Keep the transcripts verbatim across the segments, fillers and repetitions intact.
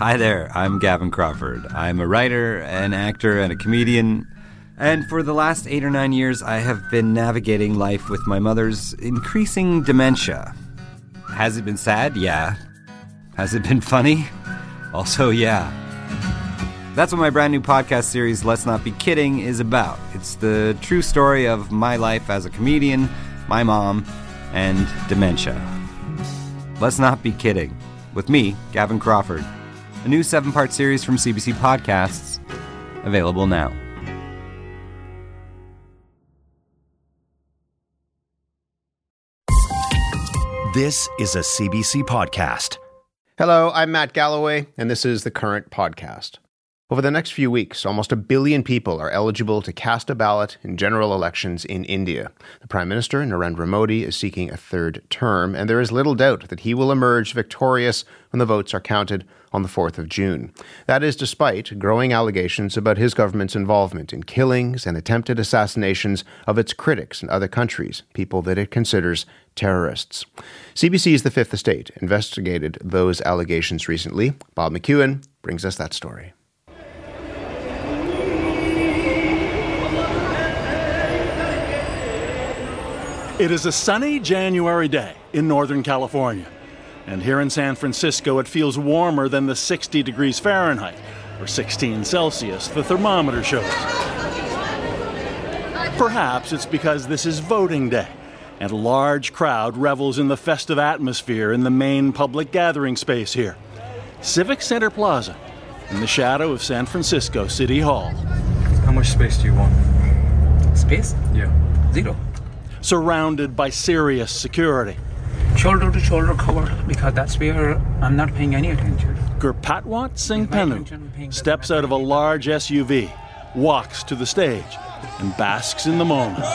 Hi there, I'm Gavin Crawford. I'm a writer, an actor, and a comedian. And for the last eight or nine years, I have been navigating life with my mother's increasing dementia. Has it been sad? Yeah. Has it been funny? Also, yeah. That's what my brand new podcast series, Let's Not Be Kidding, is about. It's the true story of my life as a comedian, my mom, and dementia. Let's Not Be Kidding, with me, Gavin Crawford. A new seven-part series from C B C Podcasts, available now. This is a C B C podcast. Hello, I'm Matt Galloway, and this is The Current Podcast. Over the next few weeks, almost a billion people are eligible to cast a ballot in general elections in India. The Prime Minister, Narendra Modi, is seeking a third term, and there is little doubt that he will emerge victorious when the votes are counted on the fourth of June. That is despite growing allegations about his government's involvement in killings and attempted assassinations of its critics in other countries, people that it considers terrorists. C B C's The Fifth Estate investigated those allegations recently. Bob McEwen brings us that story. It is a sunny January day in Northern California. And here in San Francisco, it feels warmer than the sixty degrees Fahrenheit, or sixteen Celsius, the thermometer shows. Perhaps it's because this is voting day, and a large crowd revels in the festive atmosphere in the main public gathering space here, Civic Center Plaza, in the shadow of San Francisco City Hall. How much space do you want? Space? Yeah. Zero. Surrounded by serious security. Shoulder to shoulder cover, because that's where I'm not paying any attention. Gurpatwant Singh Penu steps out of a large S U V, walks to the stage, and basks in the moment.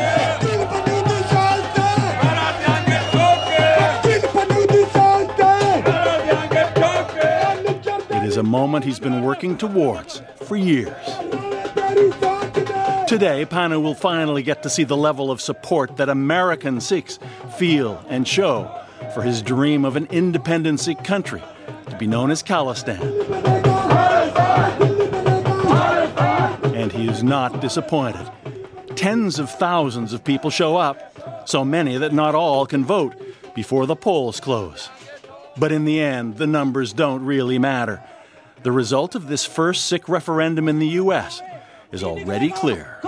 It is a moment he's been working towards for years. Today, Panu will finally get to see the level of support that American Sikhs feel and show for his dream of an independent Sikh country to be known as Khalistan. And he is not disappointed. Tens of thousands of people show up, so many that not all can vote before the polls close. But in the end, the numbers don't really matter. The result of this first Sikh referendum in the U S is already clear.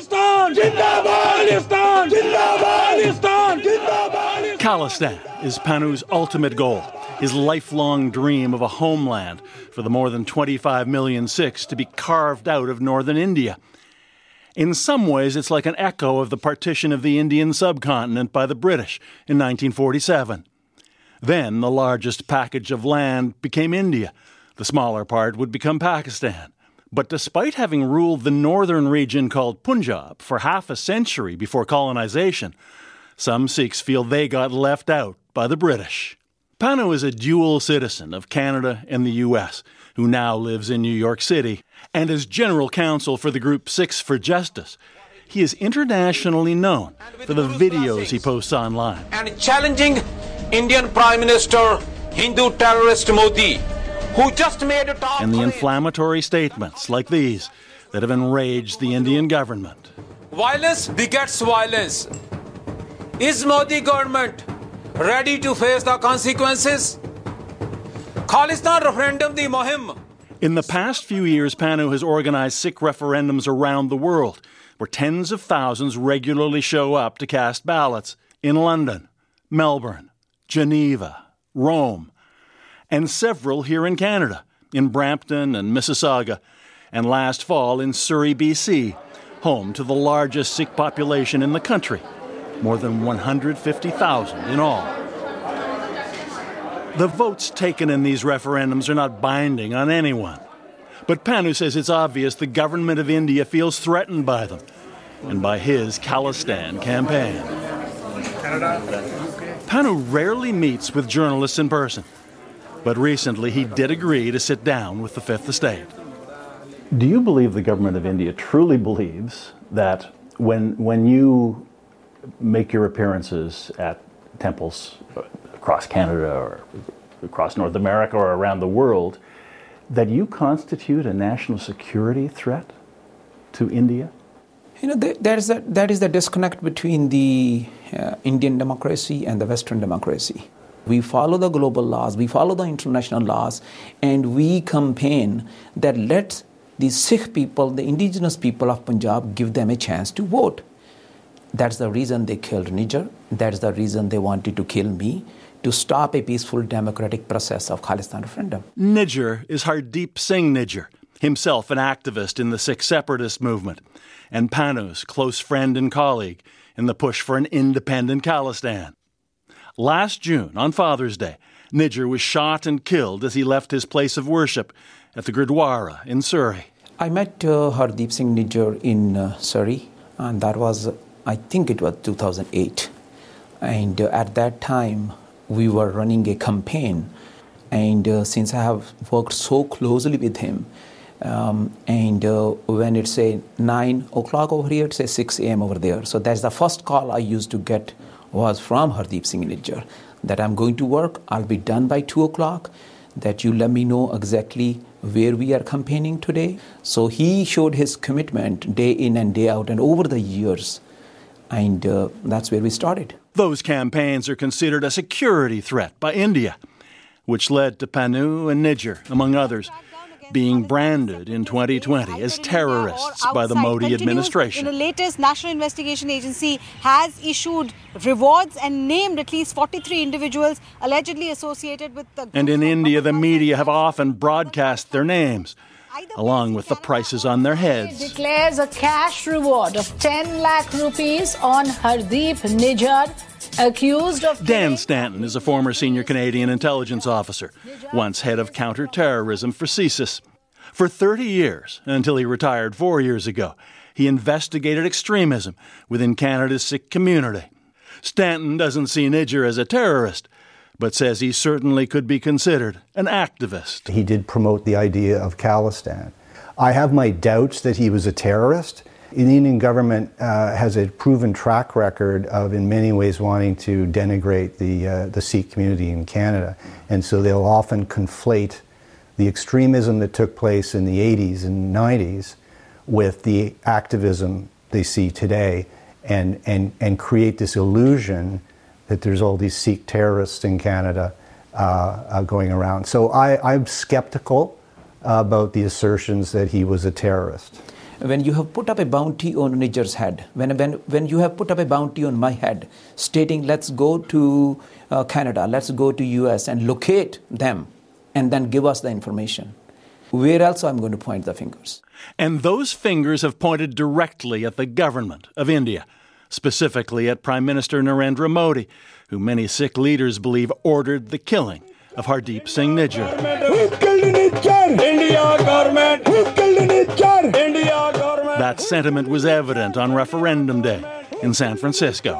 Khalistan is Panu's ultimate goal, his lifelong dream of a homeland for the more than twenty-five million Sikhs to be carved out of northern India. In some ways, it's like an echo of the partition of the Indian subcontinent by the British in nineteen forty-seven. Then the largest package of land became India. The smaller part would become Pakistan. But despite having ruled the northern region called Punjab for half a century before colonization, some Sikhs feel they got left out by the British. Panu is a dual citizen of Canada and the U S, who now lives in New York City, and as general counsel for the group Sikhs for Justice. He is internationally known for the videos he posts online. And challenging Indian Prime Minister, Hindu terrorist Modi, who just made a top and the inflammatory statements like these that have enraged the Indian government. Violence begets violence. Is Modi government ready to face the consequences? Khalistan referendum di mohim. In the past few years, Panu has organized Sikh referendums around the world, where tens of thousands regularly show up to cast ballots in London, Melbourne, Geneva, Rome, and several here in Canada, in Brampton and Mississauga, and last fall in Surrey, B C, home to the largest Sikh population in the country, more than one hundred fifty thousand in all. The votes taken in these referendums are not binding on anyone. But Panu says it's obvious the government of India feels threatened by them and by his Khalistan campaign. Panu rarely meets with journalists in person, but recently he did agree to sit down with the Fifth Estate. Do you believe the government of India truly believes that when when you make your appearances at temples across Canada or across North America or around the world, that you constitute a national security threat to India? You know, there is a, that is the disconnect between the uh, Indian democracy and the Western democracy. We follow the global laws, we follow the international laws, and we campaign that let the Sikh people, the indigenous people of Punjab, give them a chance to vote. That's the reason they killed Nijjar. That's the reason they wanted to kill me, to stop a peaceful democratic process of Khalistan referendum. Nijjar is Hardeep Singh Nijjar, himself an activist in the Sikh separatist movement, and Panu's close friend and colleague in the push for an independent Khalistan. Last June, on Father's Day, Nijjar was shot and killed as he left his place of worship at the Gurdwara in Surrey. I met uh, Hardeep Singh Nijjar in uh, Surrey, and that was, I think it was two thousand eight. And uh, at that time, we were running a campaign. And uh, since I have worked so closely with him, um, and uh, when it's a nine o'clock over here, it's a six a.m. over there. So that's the first call I used to get was from Hardeep Singh Nijjar, that I'm going to work, I'll be done by two o'clock, that you let me know exactly where we are campaigning today. So he showed his commitment day in and day out and over the years. And uh, that's where we started. Those campaigns are considered a security threat by India, which led to Panu and Nijjar, among others, being branded in twenty twenty as terrorists by the Modi administration. The latest National Investigation Agency has issued rewards and named at least forty-three individuals allegedly associated with the... And in India, the media have often broadcast their names, along with the prices on their heads. Declares a cash reward of ten lakh rupees on Hardeep Nijjar, accused of... Dan Stanton is a former senior Canadian intelligence officer, once head of counter-terrorism for CSIS. For thirty years, until he retired four years ago, he investigated extremism within Canada's Sikh community. Stanton doesn't see Nijjar as a terrorist, but says he certainly could be considered an activist. He did promote the idea of Khalistan. I have my doubts that he was a terrorist. The Indian government uh, has a proven track record of, in many ways, wanting to denigrate the uh, the Sikh community in Canada, and so they'll often conflate the extremism that took place in the eighties and nineties with the activism they see today, and and and create this illusion that there's all these Sikh terrorists in Canada uh, uh, going around. So I, I'm skeptical uh, about the assertions that he was a terrorist. When you have put up a bounty on Nijjar's head, when, when, when you have put up a bounty on my head, stating let's go to uh, Canada, let's go to U S and locate them, and then give us the information, where else I'm going to point the fingers? And those fingers have pointed directly at the government of India, specifically at Prime Minister Narendra Modi, who many Sikh leaders believe ordered the killing of Hardeep Singh Nijjar. Who killed Nijjar? India government. Who killed Nijjar? India government. That sentiment was evident on referendum day in San Francisco.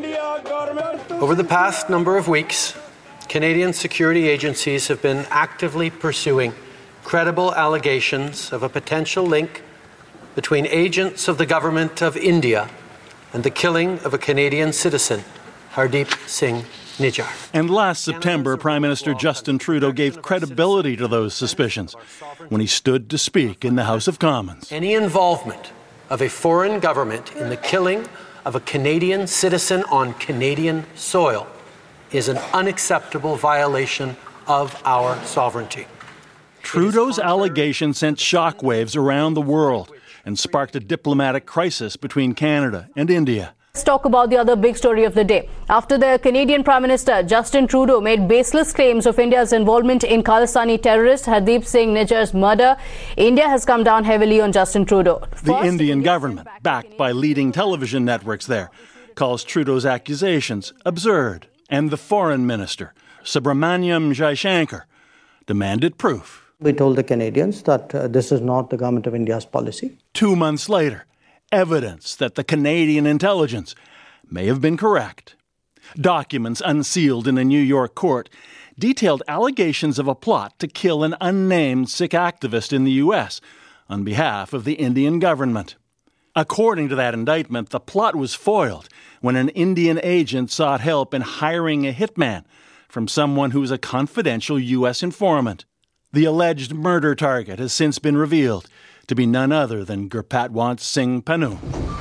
Over the past number of weeks, Canadian security agencies have been actively pursuing credible allegations of a potential link between agents of the government of India and the killing of a Canadian citizen, Hardeep Singh Nijjar. And last September, Prime Minister Justin Trudeau gave credibility to those suspicions when he stood to speak in the House of Commons. Any involvement of a foreign government in the killing of a Canadian citizen on Canadian soil is an unacceptable violation of our sovereignty. Trudeau's allegation sent shockwaves around the world and sparked a diplomatic crisis between Canada and India. Let's talk about the other big story of the day. After the Canadian Prime Minister Justin Trudeau made baseless claims of India's involvement in Khalistani terrorist Hardeep Singh Nijjar's murder, India has come down heavily on Justin Trudeau. First, the Indian government, backed by leading television networks there, calls Trudeau's accusations absurd. And the foreign minister, Subramanyam Jaishankar, demanded proof. We told the Canadians that uh, this is not the government of India's policy. Two months later, evidence that the Canadian intelligence may have been correct. Documents unsealed in a New York court detailed allegations of a plot to kill an unnamed Sikh activist in the U S on behalf of the Indian government. According to that indictment, the plot was foiled when an Indian agent sought help in hiring a hitman from someone who was a confidential U S informant. The alleged murder target has since been revealed to be none other than Gurpatwant Singh Pannu.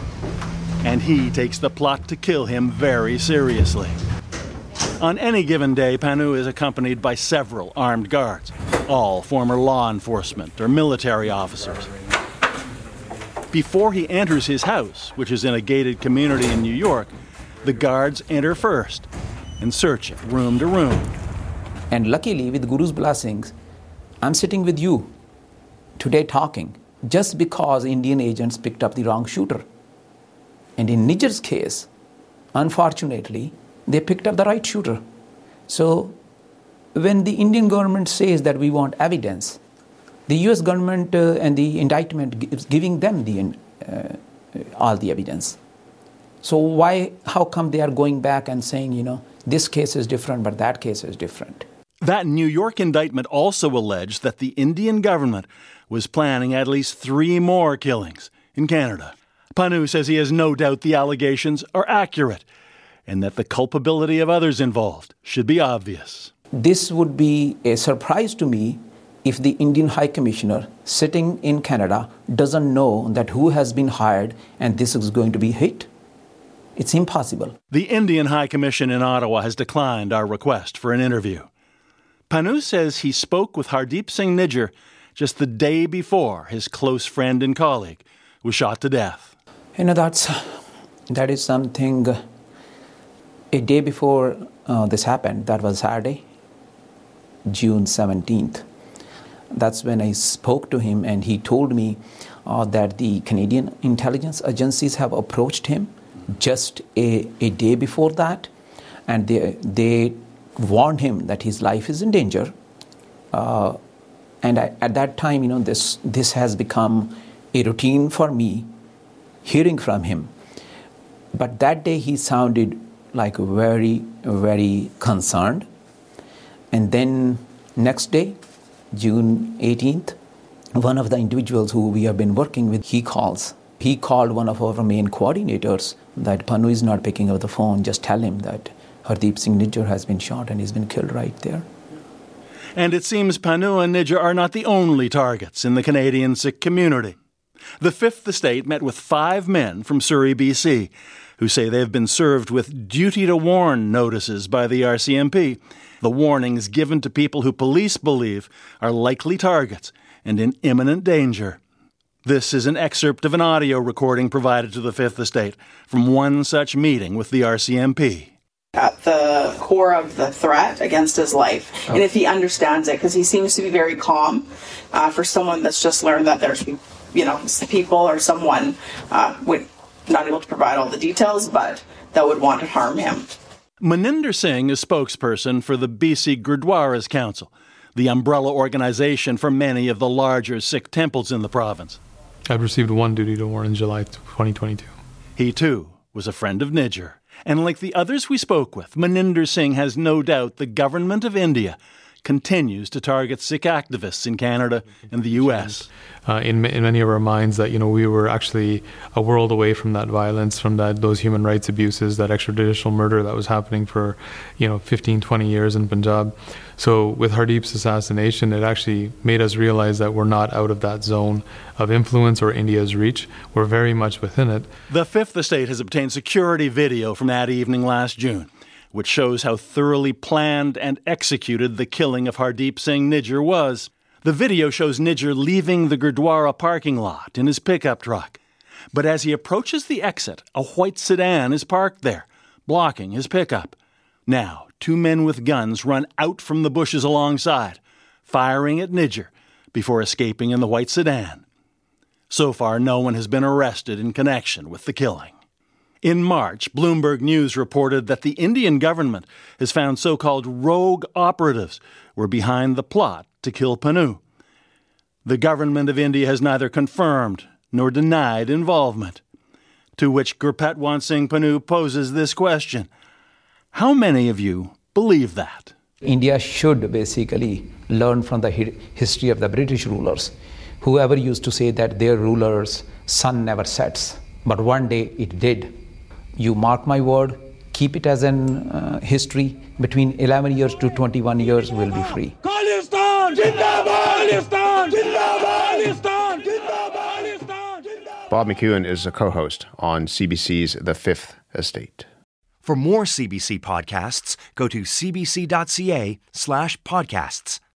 And he takes the plot to kill him very seriously. On any given day, Pannu is accompanied by several armed guards, all former law enforcement or military officers. Before he enters his house, which is in a gated community in New York, the guards enter first and search it room to room. And luckily, with Guru's blessings, I'm sitting with you today talking just because Indian agents picked up the wrong shooter. And in Nijjar's case, unfortunately, they picked up the right shooter. So when the Indian government says that we want evidence, the U S government uh, and the indictment is giving them the, uh, all the evidence. So why, how come they are going back and saying, you know, this case is different, but that case is different? That New York indictment also alleged that the Indian government was planning at least three more killings in Canada. Pannu says he has no doubt the allegations are accurate and that the culpability of others involved should be obvious. This would be a surprise to me if the Indian High Commissioner sitting in Canada doesn't know that who has been hired and this is going to be hit. It's impossible. The Indian High Commission in Ottawa has declined our request for an interview. Pannu says he spoke with Hardeep Singh Nijjar just the day before his close friend and colleague was shot to death. You know, that's, that is something, uh, a day before uh, this happened, that was Saturday, June seventeenth. That's when I spoke to him and he told me uh, that the Canadian intelligence agencies have approached him just a, a day before that, and they, they warned him that his life is in danger. Uh, and I, at that time, you know, this, this has become a routine for me, hearing from him. But that day he sounded like very, very concerned. And then next day, June eighteenth, one of the individuals who we have been working with, he calls. He called one of our main coordinators that Pannu is not picking up the phone. Just tell him that Hardeep Singh Nijjar has been shot and he's been killed right there. And it seems Pannu and Nijjar are not the only targets in the Canadian Sikh community. The Fifth Estate met with five men from Surrey, B C, who say they have been served with duty-to-warn notices by the R C M P, the warnings given to people who police believe are likely targets and in imminent danger. This is an excerpt of an audio recording provided to the Fifth Estate from one such meeting with the R C M P. At the core of the threat against his life, oh. and if he understands it, because he seems to be very calm uh, for someone that's just learned that there's, you know, people or someone uh, would not able to provide all the details, but that would want to harm him. Maninder Singh is spokesperson for the B C Gurdwaras Council, the umbrella organization for many of the larger Sikh temples in the province. I've received one duty to warn in July twenty twenty-two. He, too, was a friend of Nijjar. And like the others we spoke with, Maninder Singh has no doubt the government of India continues to target Sikh activists in Canada and the U S. Uh, in, in many of our minds that, you know, we were actually a world away from that violence, from that those human rights abuses, that extrajudicial murder that was happening for, you know, fifteen, twenty years in Punjab. So with Hardeep's assassination, it actually made us realize that we're not out of that zone of influence or India's reach. We're very much within it. The Fifth Estate has obtained security video from that evening last June, which shows how thoroughly planned and executed the killing of Hardeep Singh Nijjar was. The video shows Nijjar leaving the Gurdwara parking lot in his pickup truck. But as he approaches the exit, a white sedan is parked there, blocking his pickup. Now, two men with guns run out from the bushes alongside, firing at Nijjar before escaping in the white sedan. So far, no one has been arrested in connection with the killing. In March, Bloomberg News reported that the Indian government has found so-called rogue operatives were behind the plot to kill Pannu. The government of India has neither confirmed nor denied involvement. To which Gurpatwant Singh Pannu poses this question: how many of you believe that? India should basically learn from the hi- history of the British rulers, whoever used to say that their ruler's sun never sets, but one day it did. You mark my word, keep it as an uh, history, between eleven years to twenty-one years we'll be free. Khalistan Zindabad! Khalistan! Khalistan! Khalistan! Bob McEwen is a co-host on C B C's The Fifth Estate. For more C B C podcasts, go to cbc.ca slash podcasts.